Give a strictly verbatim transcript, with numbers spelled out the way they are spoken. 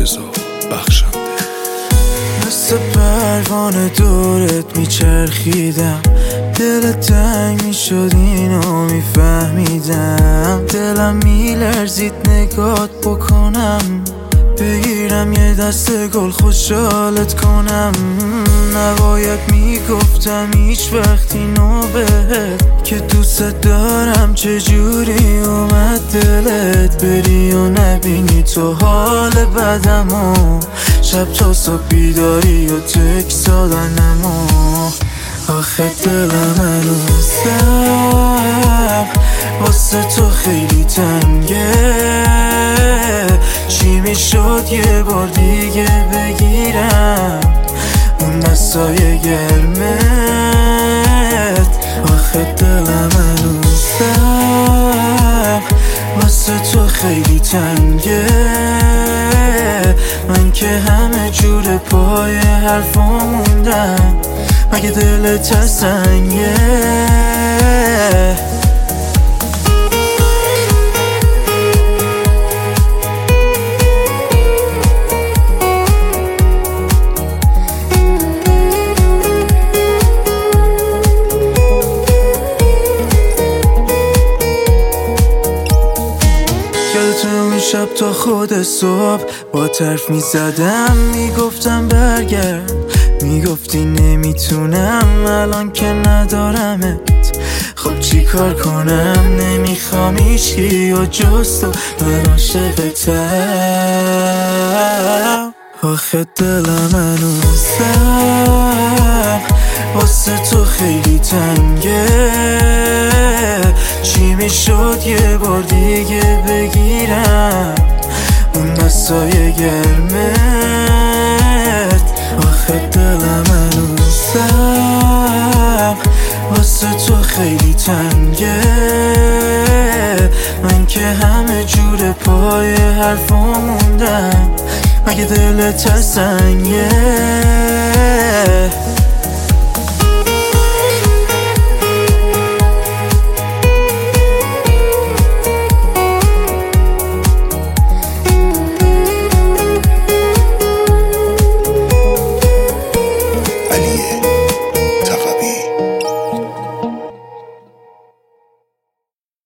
رضا بخشنده. مثل پروانه دورت میچرخیدم، دلت تنگ میشد اینو میفهمیدم. دلم میلرزید نگات بکنم، بگیرم یه دست گل خوشحالت کنم. نباید میگفتم هیچ وقت اینو بهت که دوست دارم. چجوری اومد دلت بری و نبینی تو حال بدمو؟ شب تا صبح بیداری و تکس دادنمو. آخه دلم هنوزم واسه تو خیلی تنگه. چی میشد یه بار دیگه بگیرم اون دستای گرمت؟ آخه دلم هنوزم واسه تو خیلی تنگه. من که همه جور پای حرفا موندم، مگه دلت سنگه؟ یادت اون شب تا خود صبح با طرف میزدم، میگفتم برگرد، میگفتی نمیتونم الان که ندارمت. خب چی کار کنم؟ نمیخوام هیچکی و جز تو، من عاشقتم. آخه دلم هنوزم واسه تو خیلی تنگه. چی میشد یه بار دیگه بگیرم اون دستای گرمت؟ آخه دلم هنوزم واسه تو خیلی تنگه. من که همه جور پای حرفا موندم، مگه دلت سنگه؟